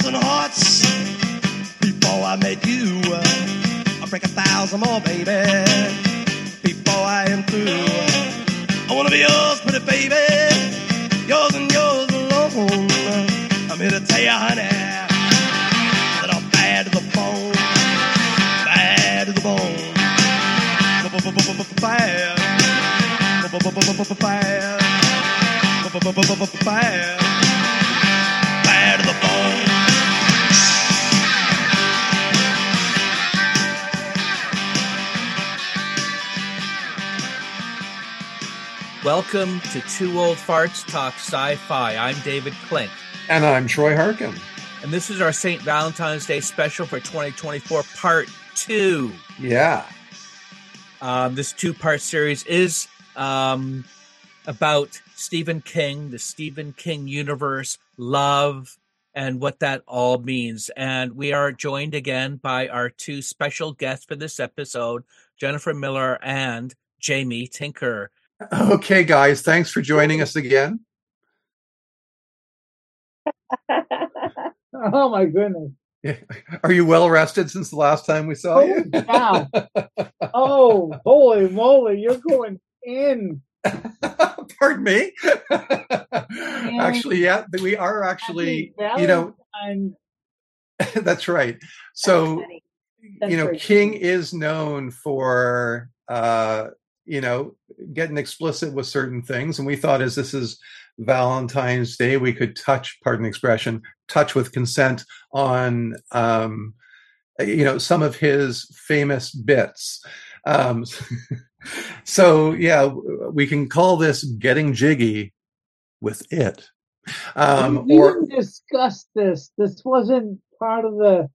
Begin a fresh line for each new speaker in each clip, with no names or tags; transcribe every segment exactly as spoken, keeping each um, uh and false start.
thousand hearts before I met you. I'll break a thousand more, baby, before I am through. I wanna be yours, pretty baby, yours and yours alone. I'm here to tell you, honey, that I'm bad to the bone, bad to the bone, bad, bad, bad, bad to the bone.
Welcome to Two Old Farts Talk Sci-Fi. I'm David Klink.
And I'm Troy Harkin.
And this is our Saint Valentine's Day special for twenty twenty-four, part two.
Yeah.
Um, this two-part series is um, about Stephen King, the Stephen King universe, love, and what that all means. And we are joined again by our two special guests for this episode, Jennifer Miller and Jamie Tinker.
Okay, guys, thanks for joining us again.
Oh, my goodness.
Are you well rested since the last time we saw you?
Wow. Oh, holy moly, you're going in.
Pardon me. Actually, yeah, we are actually, you know, that's right. So,
That's
you know,
right.
King is known for, uh, you know, getting explicit with certain things. And we thought as this is Valentine's Day, we could touch, pardon the expression, touch with consent on, um, you know, some of his famous bits. Um, so, yeah, we can call this Getting Jiggy with It. Um,
we
or,
didn't discuss this. This wasn't part of the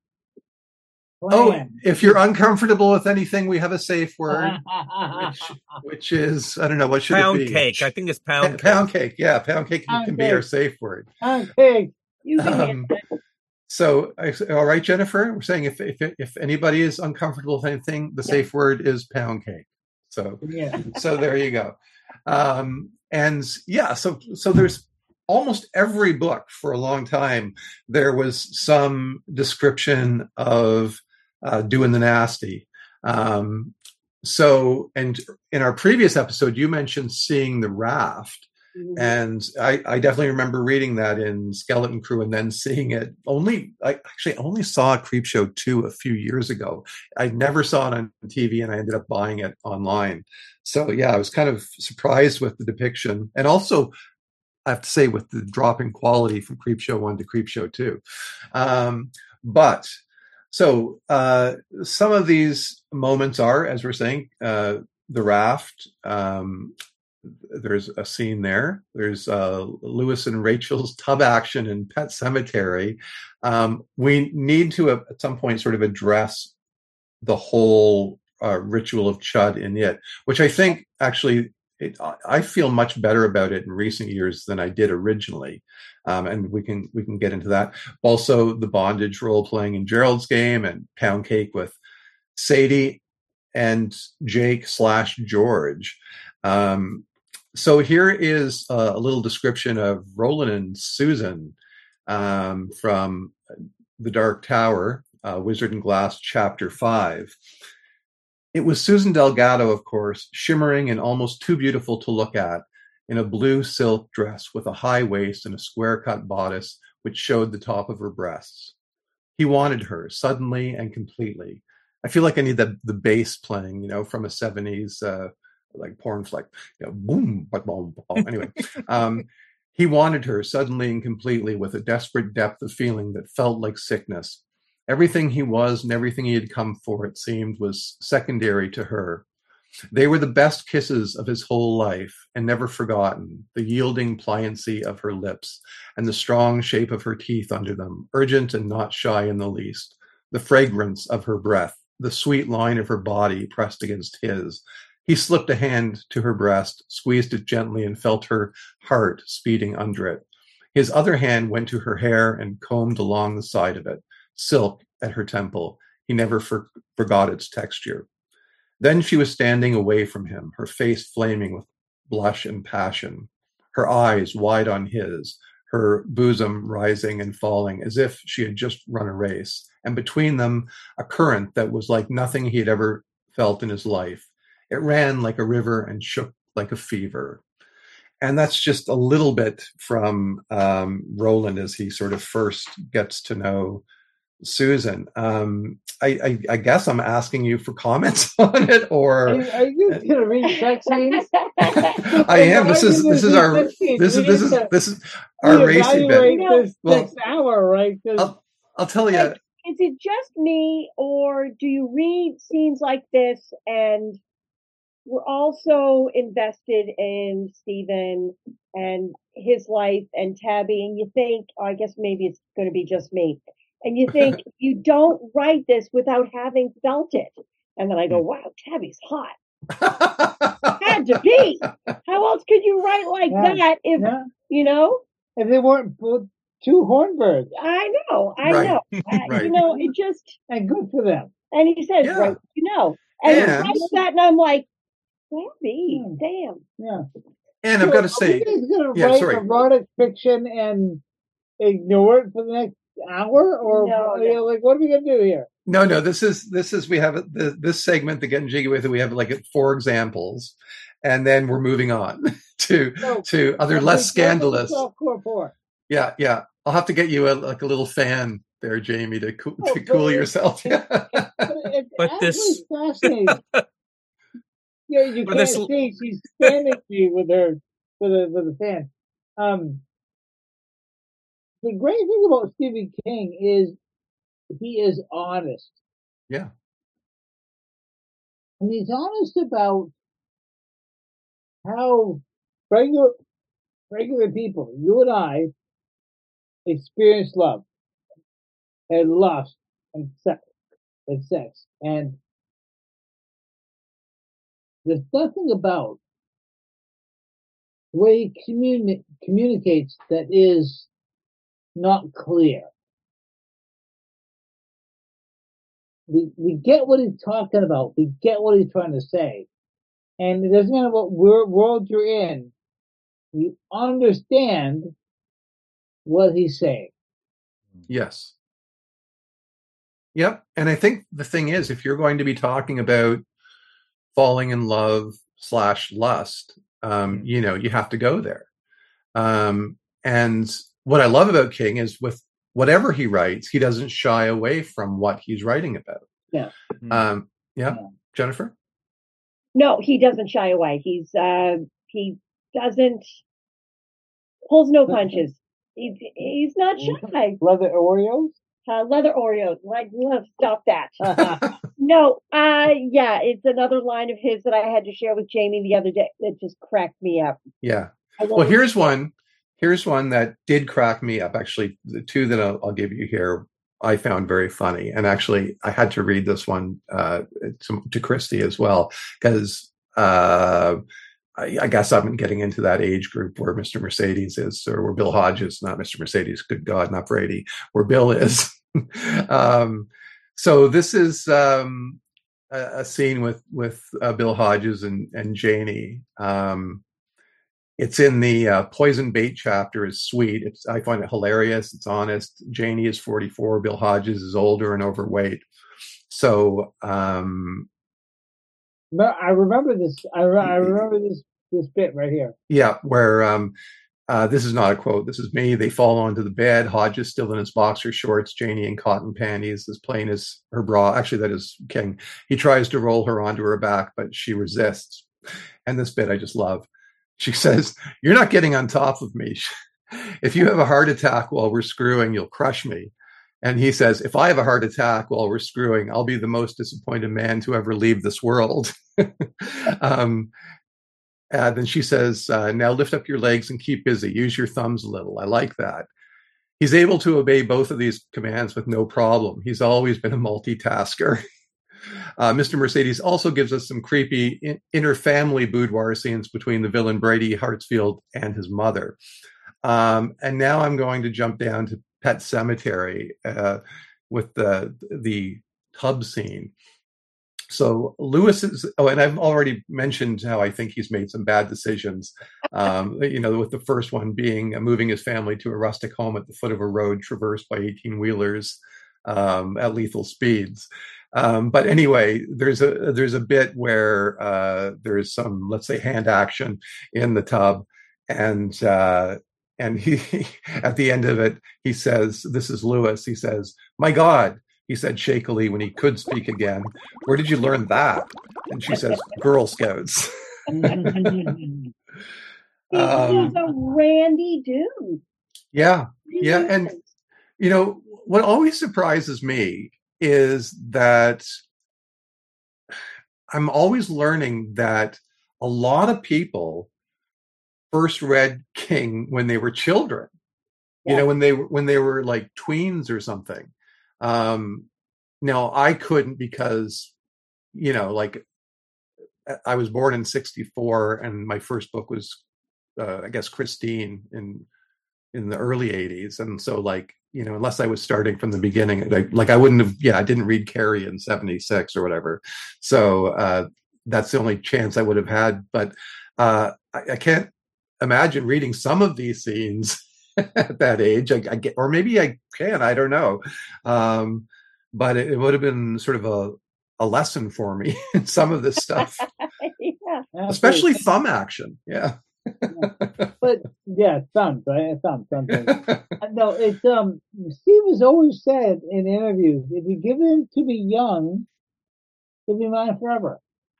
oh,
plan.
if you're uncomfortable with anything, we have a safe word, which, which is, I don't know, what should
Pound
it be?
cake. I think it's pound
Pa- Pound
cake.
cake, yeah, pound cake
Pound
can
cake.
be our safe word.
Okay. You can
Um,
get it.
So, I- all right, Jennifer, we're saying if if if anybody is uncomfortable with anything, the safe word is pound cake. So,
Yeah.
so there you go. Um, and yeah, so so there's almost every book for a long time. There was some description of uh, doing the nasty. Um, so, and in our previous episode, you mentioned seeing The Raft. And I, I definitely remember reading that in Skeleton Crew and then seeing it only, I actually only saw Creepshow two a few years ago. I never saw it on T V and I ended up buying it online. So yeah, I was kind of surprised with the depiction. And also, I have to say, with the drop in quality from Creepshow one to Creepshow two. Um, but, so uh, some of these moments are, as we're saying, uh, The Raft, um, there's a scene there. There's uh, Lewis and Rachel's tub action in Pet Sematary. Um, we need to, uh, at some point, sort of address the whole uh, ritual of Chud in it, which I think actually, it, I feel much better about it in recent years than I did originally. Um, and we can we can get into that. Also, the bondage role playing in Gerald's Game and Pound Cake with Sadie and Jake slash George. Um, So here is a, a little description of Roland and Susan um, from The Dark Tower, uh, Wizard and Glass, Chapter five. It was Susan Delgado, of course, shimmering and almost too beautiful to look at, in a blue silk dress with a high waist and a square-cut bodice which showed the top of her breasts. He wanted her, suddenly and completely. I feel like I need the, the bass playing, you know, from a seventies uh, like porn flick, you know, boom, boom, boom, boom. Anyway, um, he wanted her suddenly and completely with a desperate depth of feeling that felt like sickness. Everything he was and everything he had come for, it seemed, was secondary to her. They were the best kisses of his whole life and never forgotten, the yielding pliancy of her lips and the strong shape of her teeth under them, urgent and not shy in the least, the fragrance of her breath, the sweet line of her body pressed against his. He slipped a hand to her breast, squeezed it gently, and felt her heart speeding under it. His other hand went to her hair and combed along the side of it, silk at her temple. He never for- forgot its texture. Then she was standing away from him, her face flaming with blush and passion, her eyes wide on his, her bosom rising and falling as if she had just run a race. And between them, a current that was like nothing he had ever felt in his life. It ran like a river and shook like a fever. And that's just a little bit from um, Roland as he sort of first gets to know Susan. Um, I, I, I guess I'm asking you for comments on it, or
Are, you- are you going to read sex scenes?
I am. This is this is our this is this is this is our racing bit.
Evaluate this
Well,
next hour, right? 'Cause
I'll, I'll tell you.
Like, is it just me, or do you read scenes like this and we're also invested in Stephen and his life and Tabby, and you think, oh, I guess maybe it's going to be just me, and you think you don't write this without having felt it, and then I go, wow, Tabby's hot. Had to be. How else could you write like
Yeah.
that if
Yeah.
you know?
If they weren't both two Hornbergs,
I know, I
Right.
know. Uh,
Right.
You know, it just.
and good for them.
And he says,
Yeah.
right, you know, and he
And-
writes that, and I'm like, Tabby,
Hmm.
damn.
Yeah.
And I've got to
So, are you
say,
guys gonna
yeah,
write
sorry.
erotic fiction and ignore it for the next hour, or
No,
you know, like what are we gonna do here?
no, no. This is this is we have it- the, this segment, the Getting Jiggy with It. We have like four examples, and then we're moving on to
No,
to other
That's
less
what- that's what
scandalous.
the softcore for.
Yeah, yeah. I'll have to get you a, like a little fan there, Jamie, to cool,
Oh,
to cool
but-
yourself.
But it's
But
absolutely
this-
fascinating. Yeah, you
But
can't
this-
see she's standing to you with her with a with a fan. Um, the great thing about Stephen King is he is honest.
Yeah.
And he's honest about how regular regular people, you and I, experience love and lust and sex and sex. And there's nothing about the way he communi- communicates that is not clear. We we get what he's talking about. We get what he's trying to say. And it doesn't matter what wor- world you're in, you understand what he's saying.
Yes. Yep. And I think the thing is, if you're going to be talking about falling in love slash lust, um, you know, you have to go there. Um, and what I love about King is with whatever he writes, he doesn't shy away from what he's writing about.
Yeah.
Um, yeah.
Yeah.
Jennifer?
No, he doesn't shy away. He's uh he doesn't pulls no punches. He, he's not shy.
Leather Oreos?
Uh, leather Oreos. Like, let's stop that. No, uh, yeah, it's another line of his that I had to share with Jamie the other day that just cracked me up.
Yeah.
I
Well,
won't-
here's one. Here's one that did crack me up. Actually, the two that I'll, I'll give you here, I found very funny. And actually, I had to read this one uh, to, to Christy as well, because uh, I, I guess I'm getting into that age group where Mister Mercedes is, or where Bill Hodges, not Mister Mercedes, good God, not Brady, where Bill is. um, so this is um, a, a scene with with uh, Bill Hodges and, and Janie. Um, It's in the uh, Poison Bait chapter. Is sweet. It's I find it hilarious. It's honest. Janie is forty-four. Bill Hodges is older and overweight. So um,
No, I remember this. I, re- I remember this this bit right here.
yeah, where um, uh, this is not a quote. This is me. They fall onto the bed. Hodges still in his boxer shorts. Janie in cotton panties, as plain as her bra. Actually, that is King. He tries to roll her onto her back, but she resists. And this bit I just love. She says, "You're not getting on top of me. If you have a heart attack while we're screwing, you'll crush me." And he says, "If I have a heart attack while we're screwing, I'll be the most disappointed man to ever leave this world." um, and then she says, uh, "Now lift up your legs and keep busy. Use your thumbs a little." I like that. He's able to obey both of these commands with no problem. He's always been a multitasker. Uh, Mister Mercedes also gives us some creepy in- inter-family boudoir scenes between the villain Brady Hartsfield and his mother. Um, and now I'm going to jump down to Pet Cemetery uh, with the the tub scene. So Lewis is, oh, and I've already mentioned how I think he's made some bad decisions. Um, you know, with the first one being uh, moving his family to a rustic home at the foot of a road traversed by eighteen wheelers um, at lethal speeds. Um, but anyway, there's a there's a bit where uh, there's some, let's say, hand action in the tub, and uh, and he at the end of it he says, "This is Lewis." He says, "My God," he said shakily when he could speak again, "where did you learn that?" And she says, "Girl Scouts."
He
Um,
was a randy dude.
yeah,
He
yeah, and
was.
you know what always surprises me is that I'm always learning that a lot of people first read King when they were children. You
Yeah.
know, when they were when they were like tweens or something. Um, now I couldn't because, you know, like I was born in sixty-four, and my first book was, uh, I guess, Christine in in the early eighties, and so like, you know, unless I was starting from the beginning, like, like I wouldn't have, yeah, I didn't read Carrie in seventy-six or whatever, so uh, that's the only chance I would have had. But uh, I, I can't imagine reading some of these scenes at that age. I, I get, or maybe I can, I don't know. Um, but it, it would have been sort of a, a lesson for me in some of this stuff,
Yeah.
especially thumb action. Yeah.
But yeah, thumbs, right? Thumbs, thumbs. thumbs. No, it's um. Steve has always said in interviews, if you give him to be young, he'll be mine forever.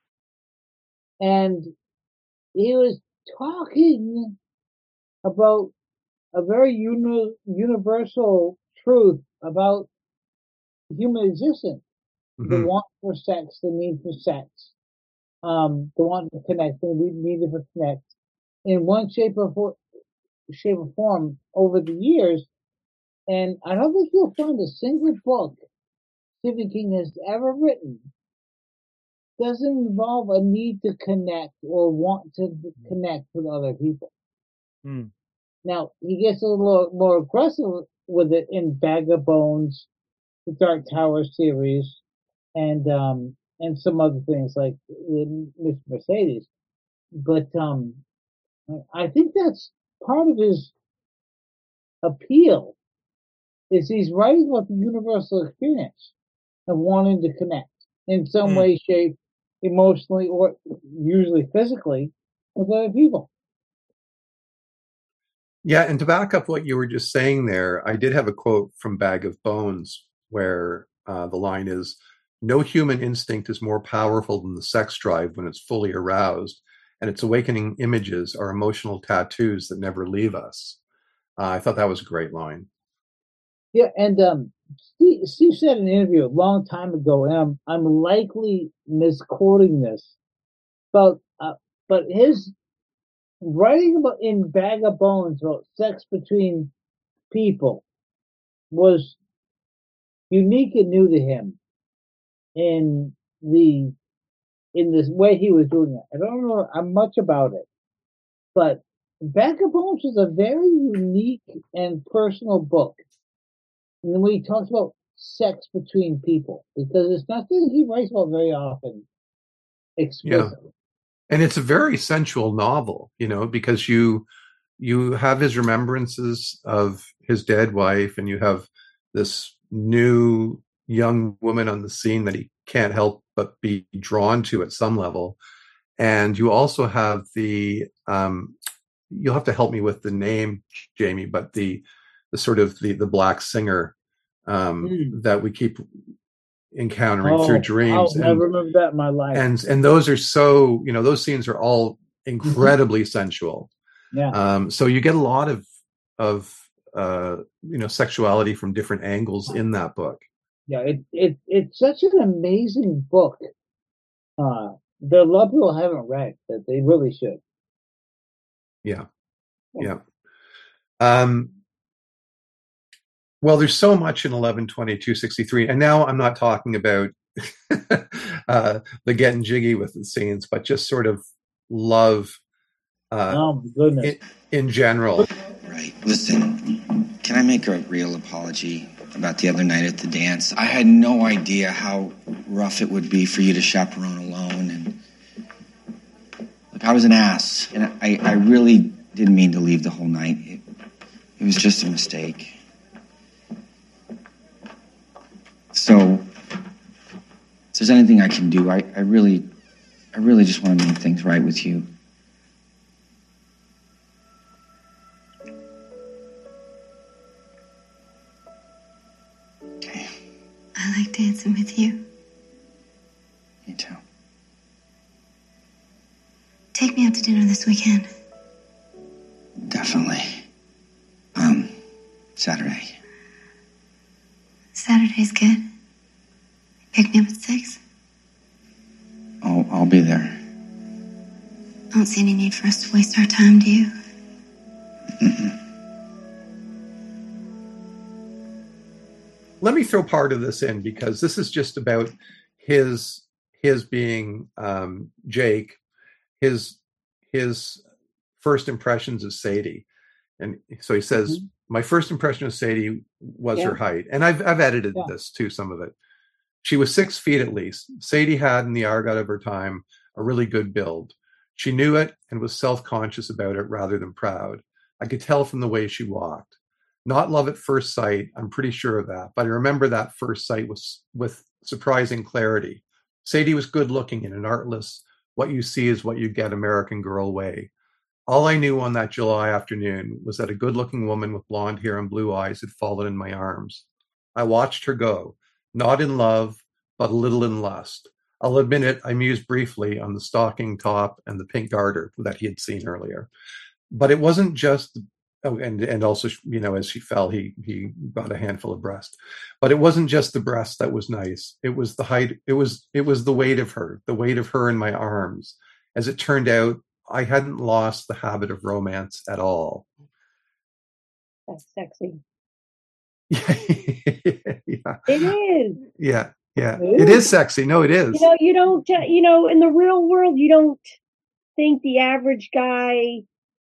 And he was talking about a very uni- universal truth about human existence: the
Mhm.
want for sex, the need for sex, um, the want to connect, the need need to connect, in one shape or form, shape or form over the years. And I don't think you'll find a single book Stephen King has ever written doesn't involve a need to connect or want to connect with other people.
Hmm.
Now, he gets a little more aggressive with it in Bag of Bones, the Dark Tower series, and um, and some other things like Miss Mercedes. But um, I think that's part of his appeal, is he's writing about the universal experience of wanting to connect in some
Hmm.
way, shape, emotionally, or usually physically with other people.
Yeah, and to back up what you were just saying there, I did have a quote from Bag of Bones where uh, the line is, "No human instinct is more powerful than the sex drive when it's fully aroused, and its awakening images are emotional tattoos that never leave us." Uh, I thought that was a great line.
Yeah, and um, Steve, Steve said in an interview a long time ago, and I'm, I'm likely misquoting this, but uh, but his writing about in Bag of Bones about sex between people was unique and new to him in the in this way he was doing it. I don't know much about it, but Bag of Bones is a very unique and personal book. And when he talks about sex between people, because it's not something he writes about very often explicitly.
And it's a very sensual novel, you know, because you you have his remembrances of his dead wife, and you have this new young woman on the scene that he can't help but be drawn to at some level. And you also have the um, you'll have to help me with the name, Jamie, but the the sort of the the black singer um,
Mm.
that we keep encountering
Oh,
through dreams.
I'll
and
never remember that in my life.
and and those are so, you know, those scenes are all incredibly sensual.
Yeah.
Um, so you get a lot of of uh, you know, sexuality from different angles in that book.
Yeah, it, it it's such an amazing book. Uh, that a lot of people haven't read that they really should.
Yeah, yeah. Um, well, there's so much in eleven twenty-two sixty-three, and now I'm not talking about uh, the getting jiggy with the scenes, but just sort of love uh,
Oh my goodness!
in, in general.
Right. Listen,
Can I make a real apology about the other night at the dance? I had no idea how rough it would be for you to chaperone alone, and look, I was an ass, and I, I really didn't mean to leave the whole night. It, it was just a mistake. So, if there's anything I can do, I, I really, I really just want to make things right with you. Okay.
I like dancing with you.
Me too.
Take me out to dinner this weekend.
Definitely. Um, Saturday.
Saturday's good. Pick me up at six.
I'll, I'll be there.
I don't see any need for us to waste our time, do you?
Mm-mm.
Let me throw part of this in because this is just about his his being um, Jake, his his first impressions of Sadie, and so he says, mm-hmm. "My first impression of Sadie was yeah. her height," and I've I've edited yeah. this too, some of it. She was six feet at least. Sadie had, in the argot of her time, a really good build. She knew it and was self-conscious about it rather than proud. I could tell from the way she walked. Not love at first sight, I'm pretty sure of that, but I remember that first sight was with surprising clarity. Sadie was good looking in an artless, what you see is what you get American girl way. All I knew on that July afternoon was that a good looking woman with blonde hair and blue eyes had fallen in my arms. I watched her go, not in love, but a little in lust. I'll admit it, I mused briefly on the stocking top and the pink garter that he had seen earlier. But it wasn't just Oh, and and also, you know, as she fell, he he got a handful of breast. But it wasn't just the breast that was nice. It was the height. It was it was the weight of her, the weight of her in my arms. As it turned out, I hadn't lost the habit of romance at all.
That's sexy.
yeah.
It is.
Yeah, yeah. It is sexy. No, it is.
You know, you don't. Uh, you know, in the real world, you don't think the average guy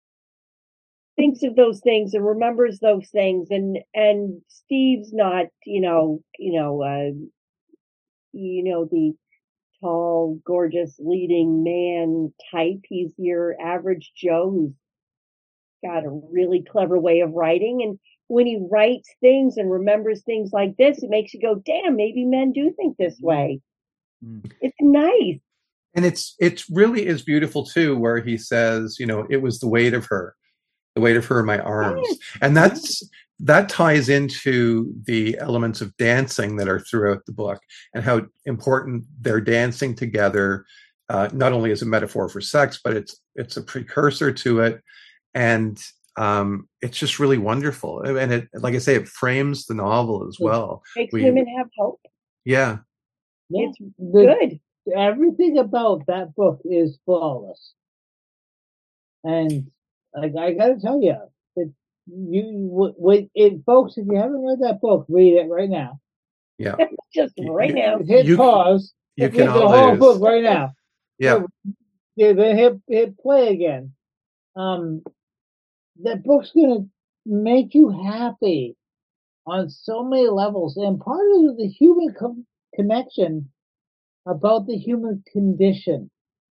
thinks of those things and remembers those things, and and Steve's not, you know, you know, uh, you know, the tall, gorgeous, leading man type. He's your average Joe who's got a really clever way of writing, and when he writes things and remembers things like this, it makes you go, "Damn, maybe men do think this way." Mm. It's nice,
and it's it really is beautiful too, where he says, you know, it was the weight of her. The weight of her in my arms. Yes. And that's that ties into the elements of dancing that are throughout the book and how important they're dancing together, uh, not only as a metaphor for sex, but it's it's a precursor to it. And um, it's just really wonderful. And it, like I say, it frames the novel as well.
It makes we, women have hope.
Yeah.
It's good.
Everything about that book is flawless. And I, I gotta tell you, it, you, with it, folks, if you haven't read that book, read it right now.
Yeah,
just right now.
Hit
you,
pause.
You can
read the whole book right now.
Yeah,
yeah. Then hit hit play again. Um, that book's gonna make you happy on so many levels, and part of the human co- connection about the human condition.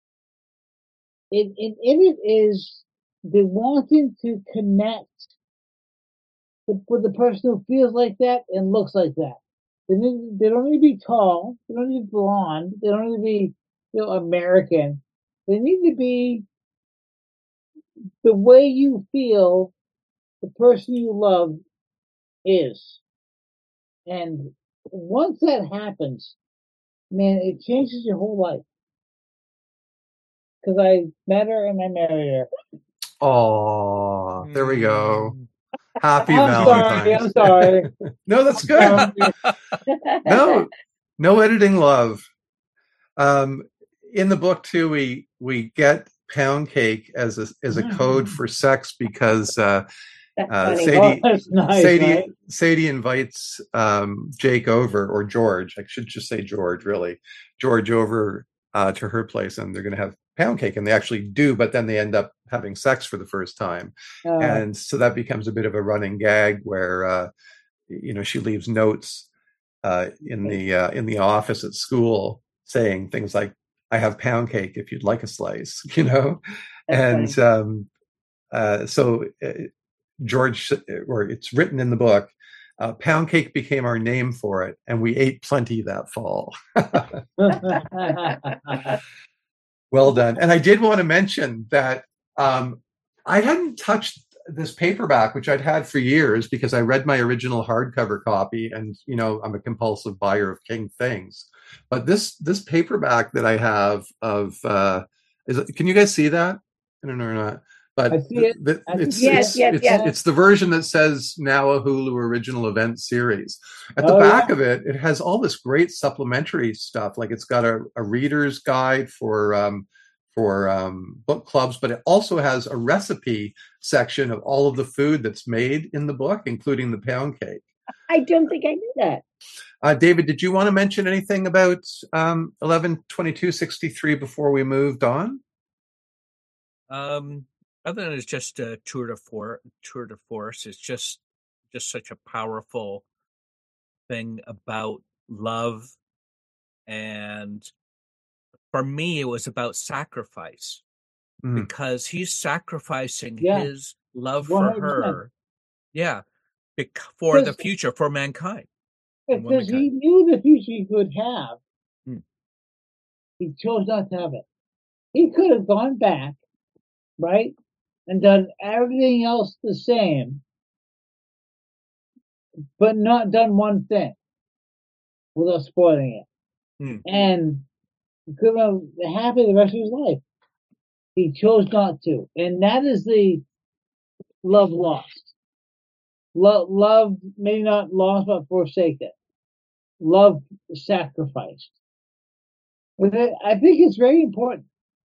It it it is. The wanting to connect with the person who feels like that and looks like that. They, need, they don't need to be tall. They don't need to be blonde. They don't need to be, you know, American. They need to be the way you feel the person you love is. And once that happens, man, it changes your whole life. Because I met her and I married her.
Oh, there we go. Happy
I'm
Valentine's.
Sorry, I'm sorry.
No, that's good. no, no editing love. Um, in the book too, we we get pound cake as a as a code for sex because uh, uh, Sadie
oh, nice,
Sadie
right?
Sadie invites um, Jake over, or George. I should just say George, really. George over uh, to her place, and they're going to have pound cake, and they actually do, but then they end up having sex for the first time.
Uh,
And so that becomes a bit of a running gag where, uh, you know, she leaves notes uh, in the uh, in the office at school saying things like, "I have pound cake if you'd like a slice," you know.
That's
And um, uh, so uh, George, or it's written in the book, uh, pound cake became our name for it, and we ate plenty that fall.
funny.
Well done. And I did want to mention that um, I hadn't touched this paperback, which I'd had for years because I read my original hardcover copy, and you know I'm a compulsive buyer of King things. But this this paperback that I have of uh, is it, can you guys see that? I don't know or not. But
I see it.
the, the,
I
it's,
see
Yes,
it's,
yes,
it's,
yes.
it's the version that says now a Hulu original event series. At the
Oh,
back
yeah.
of it, it has all this great supplementary stuff. Like it's got a, a reader's guide for um, for um, book clubs, but it also has a recipe section of all of the food that's made in the book, including the pound cake.
I don't think I knew that.
Uh, David, did you want to mention anything about um, eleven twenty-two sixty-three before we moved on?
Um, other than it's just a tour de force, tour de force, it's just just such a powerful thing about love, and for me, it was about sacrifice
Mm.
because he's sacrificing
Yeah.
his love
one
for
hundred percent.
her, yeah, bec- for the
Because-
future, for mankind.
Because he knew the future he could have.
Hmm.
He chose not to have it. He could have gone back, right, and done everything else the same, but not done one thing without spoiling it.
Hmm.
And he could have been happy the rest of his life. He chose not to. And that is the love lost. Love, love maybe not lost, but forsaken. Love sacrificed. But I I think it's very important.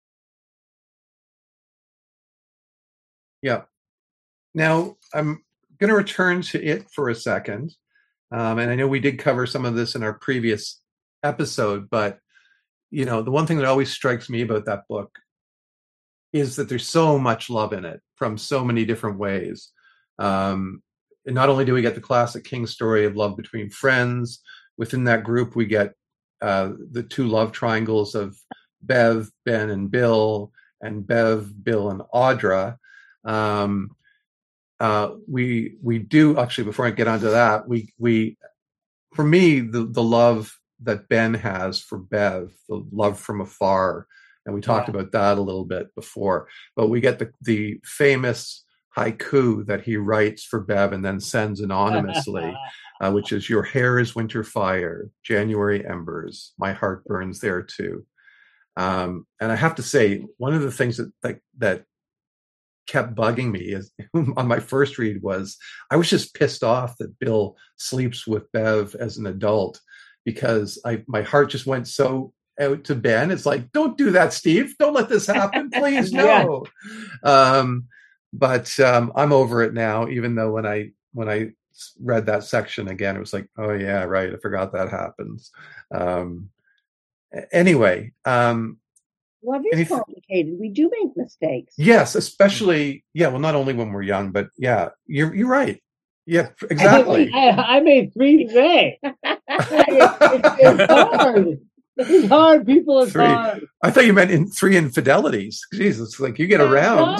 Yeah. Now, I'm going to return to it for a second. Um, and I know we did cover some of this in our previous episode, but, you know, the one thing that always strikes me about that book is that there's so much love in it from so many different ways. Um, and not only do we get the classic King story of love between friends, within that group, we get uh, the two love triangles of Bev, Ben, and Bill, and Bev, Bill, and Audra. Um, uh, we we do actually. Before I get onto that, we we for me the the love that Ben has for Bev, the love from afar, and we talked
Yeah.
about that a little bit before. But we get the the famous haiku that he writes for Bev and then sends anonymously, uh, which is "Your hair is winter fire, January embers. My heart burns there too." Um, and I have to say, one of the things that that, that kept bugging me is on my first read was I was just pissed off that Bill sleeps with Bev as an adult, because I my heart just went so out to Ben. It's like, don't do that, Steve. Don't let this happen, please. No. Um, but um, I'm over it now. Even though when I when I read that section again, it was like, oh yeah, right. I forgot that happens. Um, anyway. Um,
Love is
Anything-
complicated. We do make mistakes.
Yes, especially yeah. Well, not only when we're young, but yeah, you're you're right. Yeah, exactly.
I, I made three today. It's, it's hard. It's hard, people. It's
Three.
hard.
I thought you meant in three infidelities. Jesus, like you get around,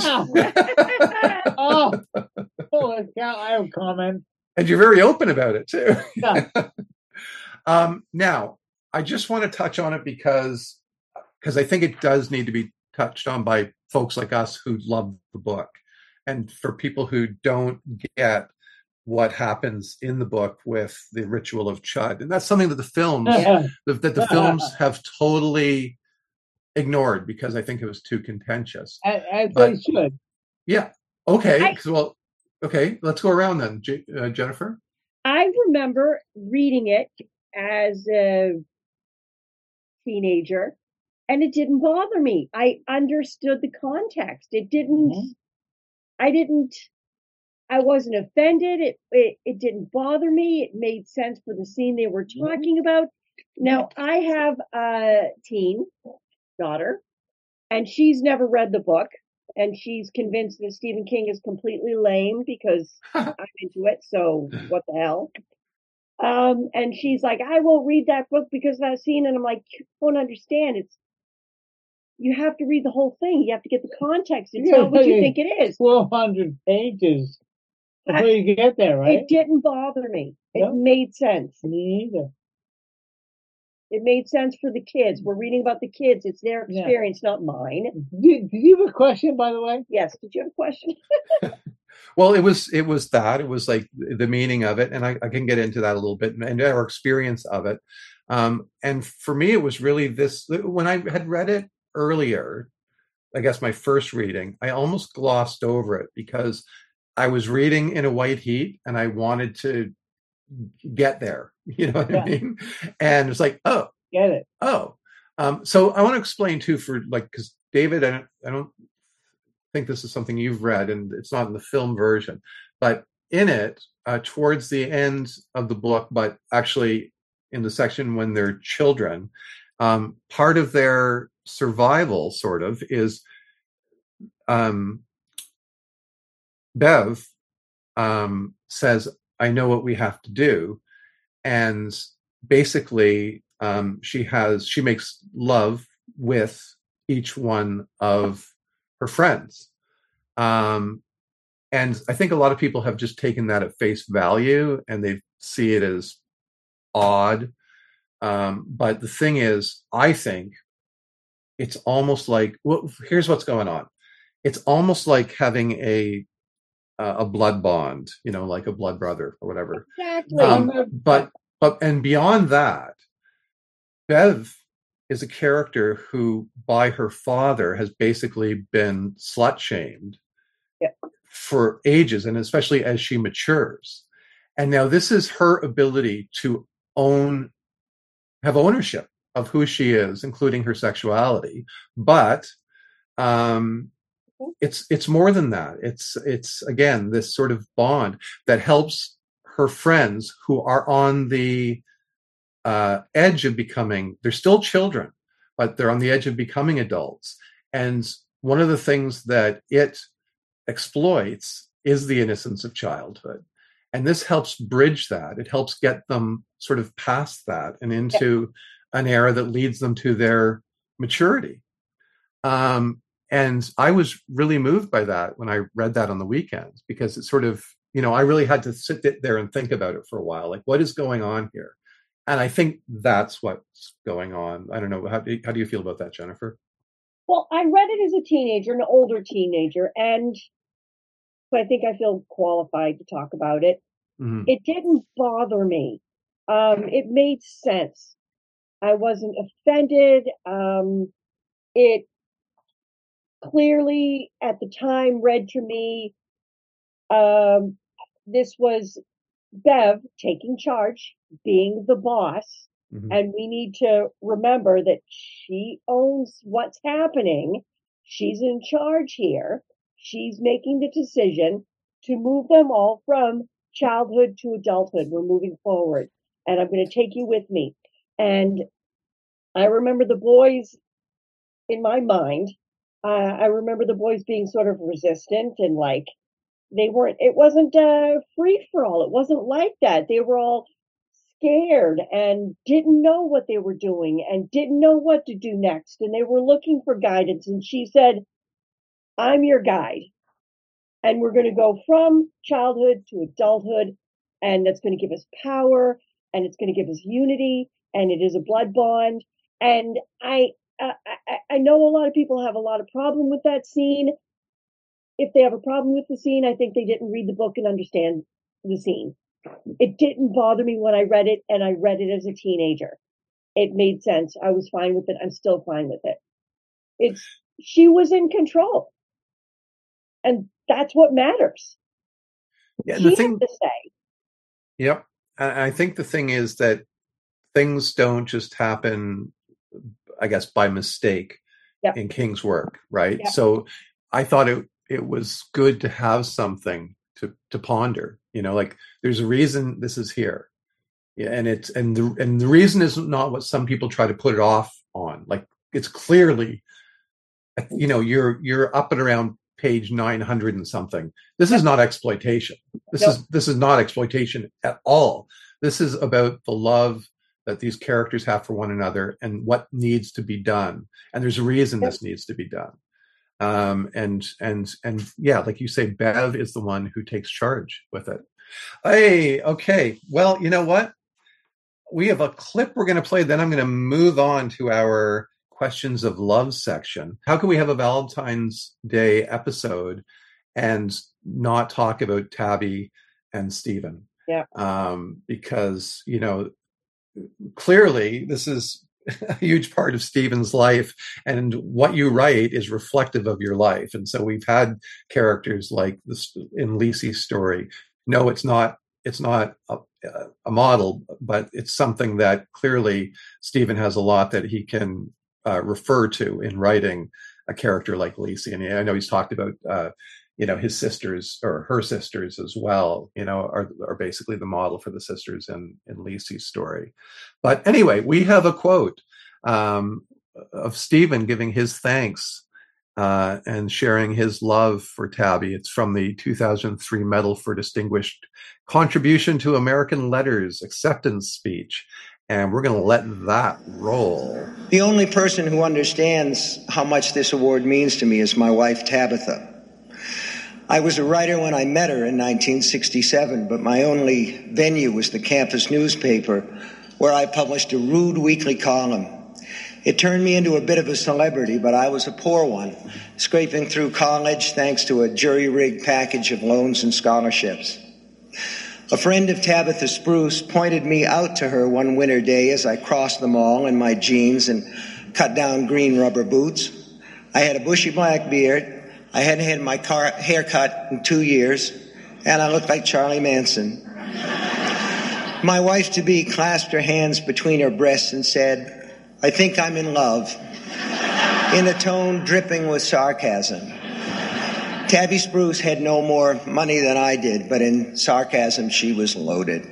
Oh, oh, I have a comment.
and you're very open about it too.
Yeah.
um, now, I just want to touch on it because because I think it does need to be touched on by folks like us who love the book, and for people who don't get what happens in the book with the ritual of Chud. And that's something that the films that, that the films have totally ignored because I think it was too contentious.
As, as
But-
they should.
Yeah. Okay.
I-
So, well, okay. Let's go around then, J- uh, Jennifer.
I remember reading it as a teenager, and it didn't bother me. I understood the context. It didn't.
Mhm.
I didn't. I wasn't offended. It, it it didn't bother me. It made sense for the scene they were talking about. Now I have a teen daughter, and she's never read the book, and she's convinced that Stephen King is completely lame because I'm into it. So what the hell? Um, and she's like, I won't read that book because of that scene. And I'm like, you don't understand. It's, you have to read the whole thing. You have to get the context. It's
Yeah,
not what you
yeah.
think it is.
twelve hundred pages before
I-
you get there, right?
It didn't bother me. It
No.
made sense.
Me either.
It made sense for the kids. We're reading about the kids. It's their
Yeah.
experience, not mine.
Did, did you have a question, by the way?
Yes. Did you have a question?
Well, it was it was that it was like the meaning of it, and I, I can get into that a little bit, and our experience of it. Um, and for me, it was really this. When I had read it earlier, I guess my first reading, I almost glossed over it because I was reading in a white heat, and I wanted to get there. You know what
Yeah.
I mean? And it's like, oh,
Get it.
oh. Um, so I want to explain too, for like, because David, I don't, I don't think this is something you've read, and it's not in the film version, but in it, uh, towards the end of the book, but actually in the section when they're children, um, part of their survival sort of is um, Bev um, says, I know what we have to do. And basically, um, she has, she makes love with each one of her friends. Um, and I think a lot of people have just taken that at face value and they see it as odd. Um, but the thing is, I think it's almost like, well, here's what's going on. It's almost like having a uh, a blood bond, you know, like a blood brother or whatever.
Exactly.
Um, but but and beyond that, Bev is a character who, by her father, has basically been slut shamed
Yeah.
for ages, and especially as she matures. And now this is her ability to own, have ownership of who she is, including her sexuality. But um, it's it's more than that. It's it's again this sort of bond that helps her friends who are on the uh, edge of becoming. They're still children, but they're on the edge of becoming adults. And one of the things that it exploits is the innocence of childhood. And this helps bridge that. It helps get them sort of past that and into an era that leads them to their maturity. Um, and I was really moved by that when I read that on the weekends, because it sort of, you know, I really had to sit there and think about it for a while. Like, what is going on here? And I think that's what's going on. I don't know. How do you, how do you feel about that, Jennifer?
Well, I read it as a teenager, an older teenager, and so I think I feel qualified to talk about it.
Mm-hmm.
It didn't bother me. Um, it made sense. I wasn't offended. Um, it clearly, at the time, read to me, um, this was Bev taking charge, being the boss,
Mm-hmm.
and we need to remember that she owns what's happening. She's in charge here. She's making the decision to move them all from childhood to adulthood. We're moving forward, and I'm going to take you with me. And I remember the boys, in my mind, uh, I remember the boys being sort of resistant and like, they weren't, it wasn't uh, free for all. It wasn't like that. They were all scared and didn't know what they were doing and didn't know what to do next. And they were looking for guidance. And she said, I'm your guide. And we're going to go from childhood to adulthood. And that's going to give us power. And it's going to give us unity. And it is a blood bond. And I, uh, I, I know a lot of people have a lot of problem with that scene. If they have a problem with the scene, I think they didn't read the book and understand the scene. It didn't bother me when I read it, and I read it as a teenager. It made sense. I was fine with it. I'm still fine with it. It's, she was in control. And that's what matters.
Yeah,
She
the
had
thing,
to say.
Yep. And I think the thing is that things don't just happen, I guess, by mistake
Yep.
in King's work, right?
Yep.
So I thought it it was good to have something to to ponder. You know, like there's a reason this is here. Yeah, and it's and the and the reason is not what some people try to put it off on. Like it's clearly you know, you're you're up and around page nine hundred and something. This is not exploitation. This
Nope.
is this is not exploitation at all. This is about the love that these characters have for one another and what needs to be done. And there's a reason
Yep.
this needs to be done. Um, and and and yeah, like you say, Bev is the one who takes charge with it. Hey, okay. Well, you know what? We have a clip we're going to play. Then I'm going to move on to our questions of love section. How can we have a Valentine's Day episode and not talk about Tabby and Stephen?
Yeah.
Um, because, you know, clearly this is a huge part of Stephen's life, and what you write is reflective of your life. And so we've had characters like this in Lisey's story. No, it's not. It's not a, a model, but it's something that clearly Stephen has a lot that he can uh, refer to in writing a character like Lisey. And I know he's talked about, uh, you know, his sisters or her sisters as well, you know, are, are basically the model for the sisters in, in Lisey's story. But anyway, we have a quote um, of Stephen giving his thanks uh, and sharing his love for Tabby. It's from the two thousand three Medal for Distinguished Contribution to American Letters acceptance speech. And we're going to let that roll.
The only person who understands how much this award means to me is my wife, Tabitha. I was a writer when I met her in nineteen sixty-seven, but my only venue was the campus newspaper, where I published a rude weekly column. It turned me into a bit of a celebrity, but I was a poor one, scraping through college thanks to a jury-rigged package of loans and scholarships. A friend of Tabitha Spruce pointed me out to her one winter day as I crossed the mall in my jeans and cut-down green rubber boots. I had a bushy black beard. I hadn't had my car hair cut in two years, and I looked like Charlie Manson. My wife-to-be clasped her hands between her breasts and said, "I think I'm in love," in a tone dripping with sarcasm. Tabby Spruce had no more money than I did, but in sarcasm, she was loaded.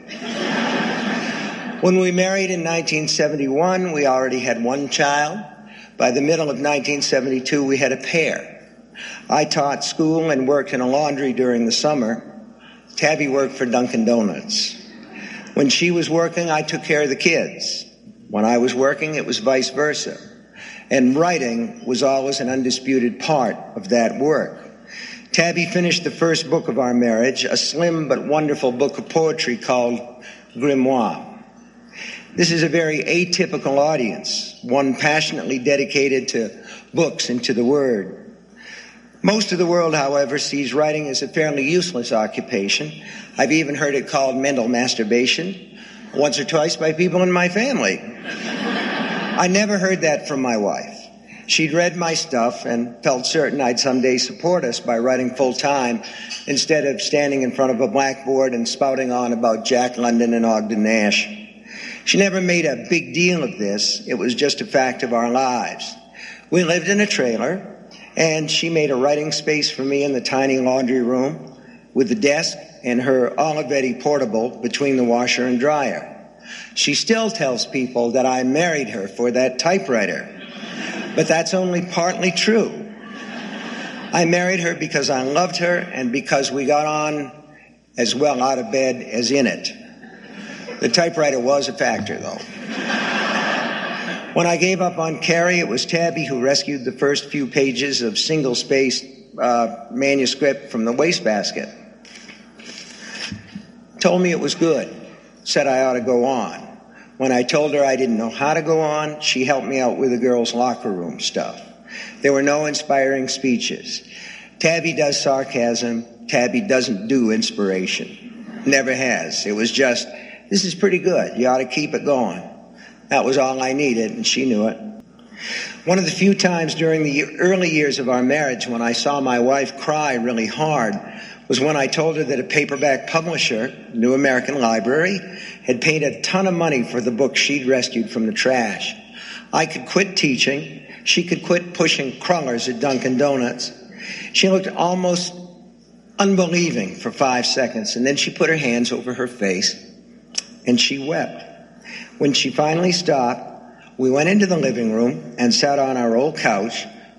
When we married in nineteen seventy-one, we already had one child. By the middle of nineteen seventy-two, we had a pair. I taught school and worked in a laundry during the summer. Tabby worked for Dunkin' Donuts. When she was working, I took care of the kids. When I was working, it was vice versa. And writing was always an undisputed part of that work. Tabby finished the first book of our marriage, a slim but wonderful book of poetry called Grimoire. This is a very atypical audience, one passionately dedicated to books and to the word. Most of the world, however, sees writing as a fairly useless occupation. I've even heard it called mental masturbation, once or twice by people in my family. I never heard that from my wife. She'd read my stuff and felt certain I'd someday support us by writing full-time instead of standing in front of a blackboard and spouting on about Jack London and Ogden Nash. She never made a big deal of this. It was just a fact of our lives. We lived in a trailer, and she made a writing space for me in the tiny laundry room with the desk and her Olivetti portable between the washer and dryer. She still tells people that I married her for that typewriter. But that's only partly true. I married her because I loved her and because we got on as well out of bed as in it. The typewriter was a factor, though. When I gave up on Carrie, it was Tabby who rescued the first few pages of single-spaced uh, manuscript from the wastebasket. Told me it was good, said I ought to go on. When I told her I didn't know how to go on, she helped me out with the girls' locker room stuff. There were no inspiring speeches. Tabby does sarcasm. Tabby doesn't do inspiration. Never has. It was just, this is pretty good. You ought to keep it going. That was all I needed, and she knew it. One of the few times during the early years of our marriage when I saw my wife cry really hard was when I told her that a paperback publisher, New American Library, had paid a ton of money for the book she'd rescued from the trash. I could quit teaching. She could quit pushing crullers at Dunkin' Donuts. She looked almost unbelieving for five seconds, and then she put her hands over her face, and she wept. When she finally stopped, we went into the living room and sat on our old couch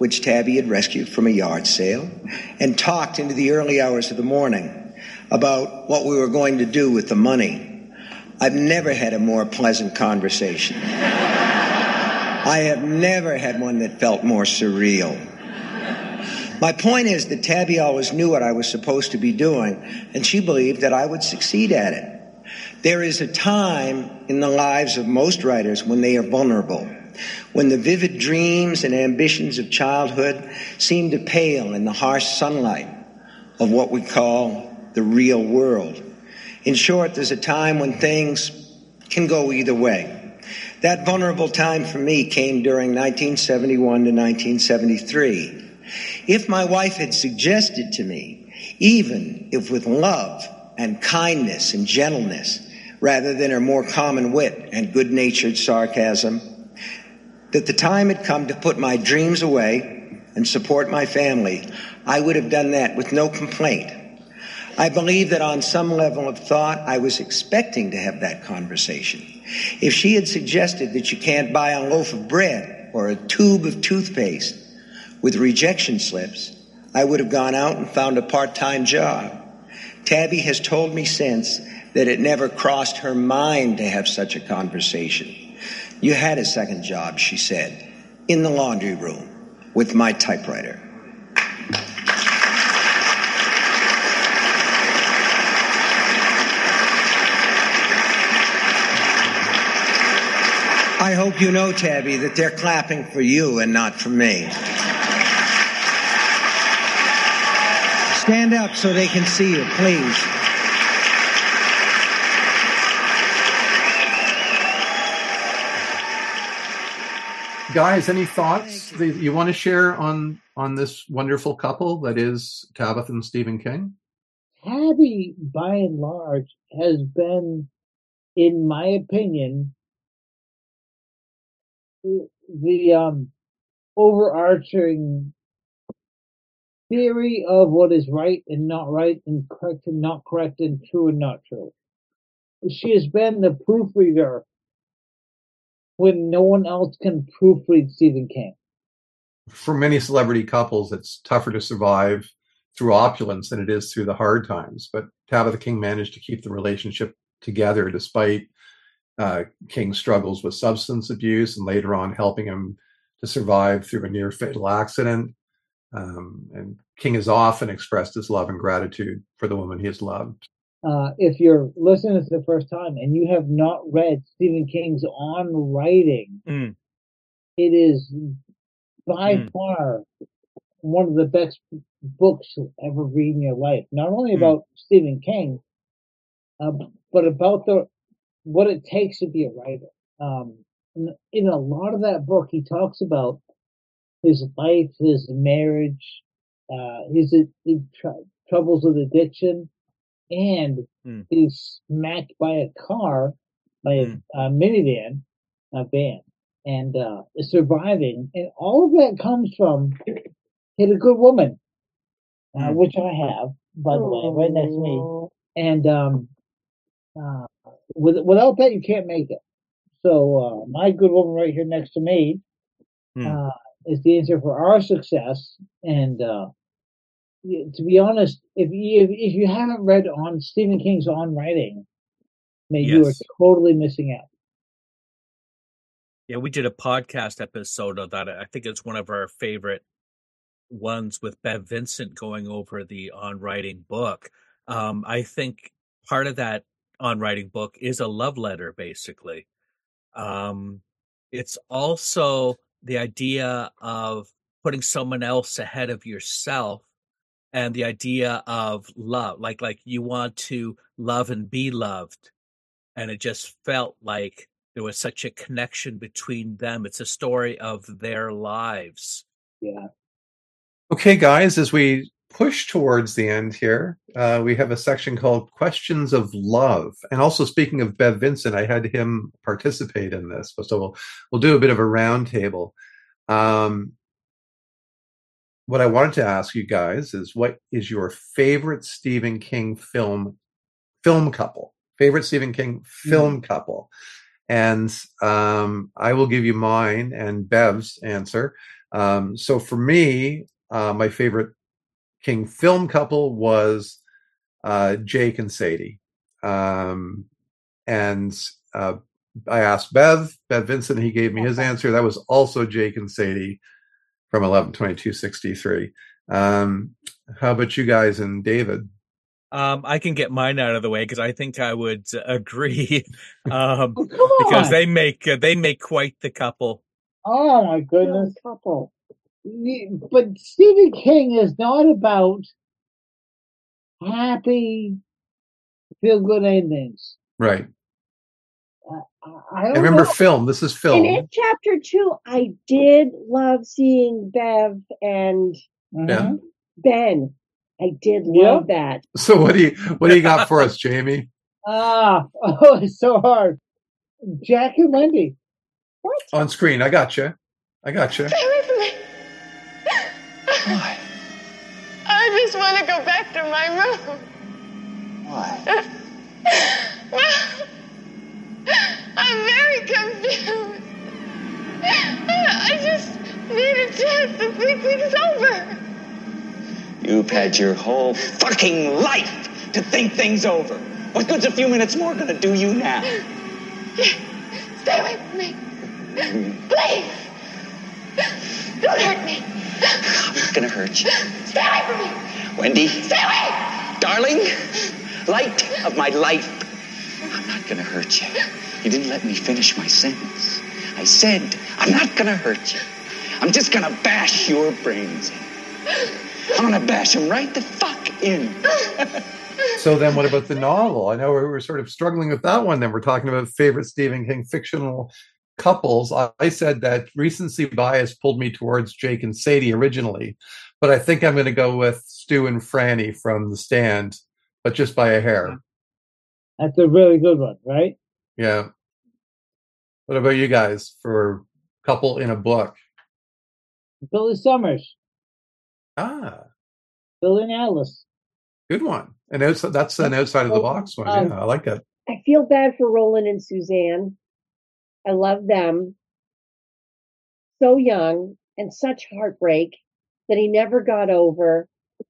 which Tabby had rescued from a yard sale, and talked into the early hours of the morning about what we were going to do with the money. I've never had a more pleasant conversation. I have never had one that felt more surreal. My point is that Tabby always knew what I was supposed to be doing, and she believed that I would succeed at it. There is a time in the lives of most writers when they are vulnerable, when the vivid dreams and ambitions of childhood seem to pale in the harsh sunlight of what we call the real world. In short, there's a time when things can go either way. That vulnerable time for me came during nineteen seventy-one to nineteen seventy-three. If my wife had suggested to me, even if with love and kindness and gentleness, rather than her more common wit and good-natured sarcasm, that the time had come to put my dreams away and support my family, I would have done that with no complaint. I believe that on some level of thought, I was expecting to have that conversation. If she had suggested that you can't buy a loaf of bread or a tube of toothpaste with rejection slips, I would have gone out and found a part-time job. Tabby has told me since that it never crossed her mind to have such a conversation. You had a second job, she said, in the laundry room with my typewriter. I hope you know, Tabby, that they're clapping for you and not for me. Stand up so they can see you, please.
Guys, any thoughts that you want to share on, on this wonderful couple that is Tabitha and Stephen King?
Tabby, by and large, has been, in my opinion, the um, overarching theory of what is right and not right, and correct and not correct, and true and not true. She has been the proofreader when no one else can proofread Stephen King.
For many celebrity couples, it's tougher to survive through opulence than it is through the hard times. But Tabitha King managed to keep the relationship together despite uh, King's struggles with substance abuse, and later on helping him to survive through a near fatal accident. Um, and King has often expressed his love and gratitude for the woman he has loved.
Uh, if you're listening to the first time and you have not read Stephen King's On Writing,
Mm.
it is by
Mm.
far one of the best books you'll ever read in your life. Not only
Mm.
about Stephen King, uh, but about the what it takes to be a writer. Um, in, in a lot of that book, he talks about his life, his marriage, uh, his, his tr- troubles with addiction, and
Mm.
he's smacked by a car, by a,
Mm.
a minivan, a van, and uh, is surviving. And all of that comes from hit a good woman, uh,
Mm.
which I have, by the way, right next to me. And um, uh, with, without that, you can't make it. So uh, my good woman right here next to me
Mm.
uh, is the answer for our success. And uh, y- to be honest, if you, if, if you haven't read on Stephen King's On Writing, man, you are
Yes.
totally missing out.
Yeah, we did a podcast episode of that. I think it's one of our favorite ones with Bev Vincent going over the On Writing book. Um, I think part of that On Writing book is a love letter, basically. Um, it's also the idea of putting someone else ahead of yourself, and the idea of love, like like you want to love and be loved. And it just felt like there was such a connection between them. It's a story of their lives.
Yeah.
Okay, guys, as we push towards the end here, uh, we have a section called Questions of Love. And also, speaking of Bev Vincent, I had him participate in this. So we'll, we'll do a bit of a roundtable. Um, what I wanted to ask you guys is, what is your favorite Stephen King film film couple? Favorite Stephen King film mm. couple? And um, I will give you mine and Bev's answer. Um, so for me, uh, my favorite King film couple was uh, Jake and Sadie. Um, and uh, I asked Bev, Bev Vincent, he gave me his answer. That was also Jake and Sadie from eleven twenty-two sixty-three. Um, how about you guys and David?
Um, I can get mine out of the way because I think I would agree. um,
Oh, come on.
because they make uh, they make quite the couple.
Oh my goodness.
Couple.
But Stephen King is not about happy, feel good endings.
Right.
I, I don't
And remember,
know.
film. This is
And
film.
in chapter two, I did love seeing Bev and
Yeah.
Ben. I did
Yeah.
love that.
So what do you what do you got for us, Jamie?
Ah, oh, it's so hard. Jack and Wendy.
What?
On screen. I got you. I got you.
Stay away from me.
Why?
I just want to go back to my room.
Why?
Well, I'm very confused. I just need a chance to think things over.
You've had your whole fucking life to think things over. What good's a few minutes more gonna do you now?
Stay away from me. Please. Don't hurt me.
I'm not gonna hurt you.
Stay away from me.
Wendy,
Stay away.
darling, light of my life. I'm not gonna hurt you. You didn't let me finish my sentence. I said, I'm not gonna hurt you. I'm just gonna bash your brains in. I'm gonna bash them right the fuck in.
So then what about the novel? I know we were sort of struggling with that one. Then we're talking about favorite Stephen King fictional couples. I, I said that recency bias pulled me towards Jake and Sadie originally, but I think I'm going to go with Stu and Franny from The Stand, but just by a hair.
That's a really good one, right?
Yeah. What about you guys for couple in a book?
Billy Summers,
Ah,
Billy and Alice.
good one. And outside, that's an outside of the box one.
Um,
Yeah, I like it.
I feel bad for Roland and Suzanne. I love them. So young and such heartbreak that he never got over.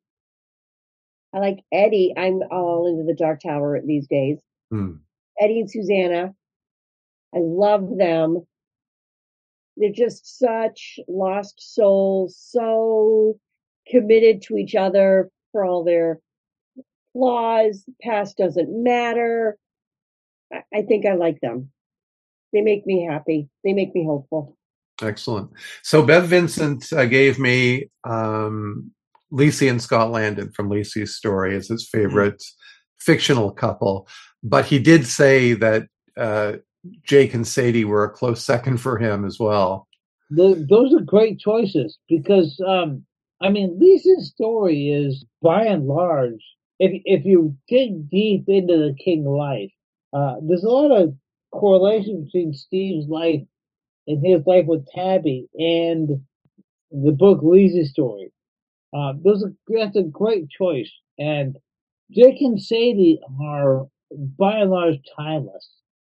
I like Eddie. I'm all into the Dark Tower these days.
Hmm.
Eddie and Susanna. I love them. They're just such lost souls, so committed to each other for all their flaws. Past doesn't matter. I, I think I like them. They make me happy. They make me hopeful.
Excellent. So Bev Vincent uh, gave me um, Lacey and Scott Landon from Lacey's Story as his favorite mm-hmm. fictional couple. But he did say that uh, Jake and Sadie were a close second for him as well.
The, those are great choices because, um, I mean, Lisa's Story is, by and large, if if you dig deep into the King life, uh, there's a lot of correlation between Steve's life and his life with Tabby and the book Lisa's Story. Uh, those are, that's a great choice. And Jake and Sadie are, by and large, timeless.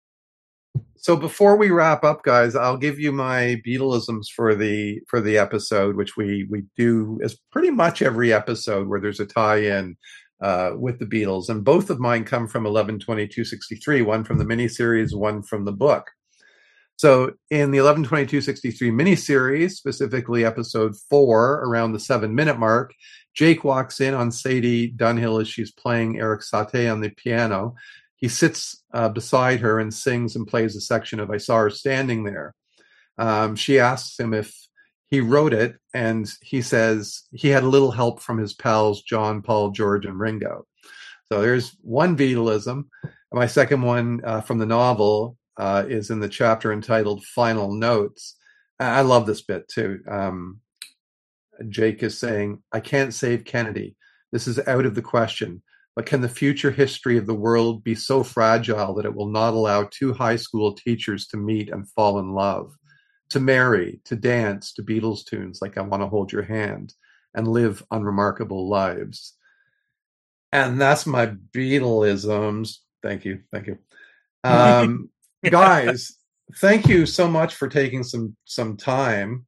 So before we wrap up, guys, I'll give you my Beatleisms for the for the episode, which we we do as pretty much every episode where there's a tie-in uh, with the Beatles, and both of mine come from eleven twenty-two sixty-three. One from the miniseries, one from the book. So in the eleven twenty-two sixty-three miniseries, specifically episode four, around the seven-minute mark, Jake walks in on Sadie Dunhill as she's playing Eric Satie on the piano. He sits uh, beside her and sings and plays a section of I Saw Her Standing There. Um, she asks him if he wrote it, and he says he had a little help from his pals John, Paul, George, and Ringo. So there's one Beatleism. My second one uh, from the novel uh, is in the chapter entitled Final Notes. I love this bit too. Um, Jake is saying, I can't save Kennedy. This is out of the question. But can the future history of the world be so fragile that it will not allow two high school teachers to meet and fall in love, to marry, to dance to Beatles tunes like I Want to Hold Your Hand, and live unremarkable lives? And that's my Beatleisms. Thank you. Thank you. Um, guys, thank you so much for taking some, some time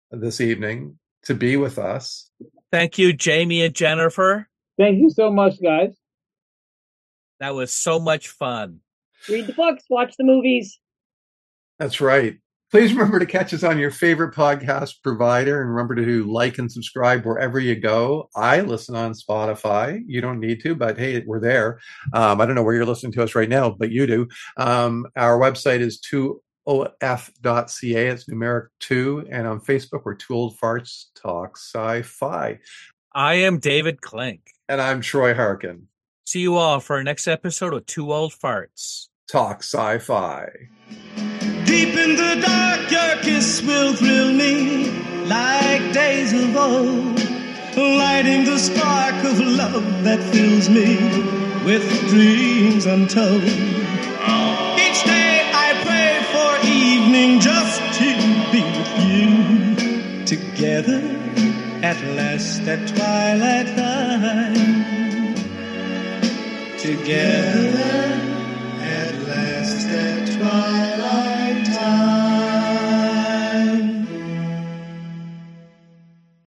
this evening to be with us.
Thank you, Jamie and Jennifer.
Thank you so much, guys.
That was so much fun.
Read the books, watch the movies.
That's right. Please remember to catch us on your favorite podcast provider, and remember to like and subscribe wherever you go. I listen on Spotify. You don't need to, but hey, we're there. Um, I don't know where you're listening to us right now, but you do. Um, our website is two O F dot C A. It's numeric two. And on Facebook, we're Two Old Farts Talk Sci-Fi.
I am David Klink.
And I'm Troy Harkin.
See you all for our next episode of Two Old Farts
Talk Sci-Fi.
Deep in the dark, your kiss will thrill me like days of old, lighting the spark of love that fills me with dreams untold. Each day I pray for evening just to be with you, together at last at twilight time, together.